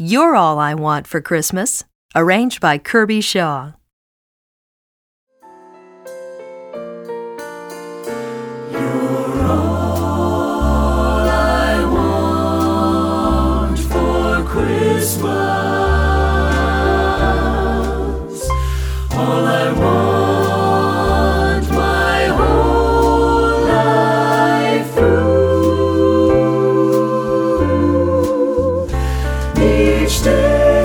You're All I Want for Christmas, arranged by Kirby Shaw. You're all I want for Christmas. All I want my whole life through. Each day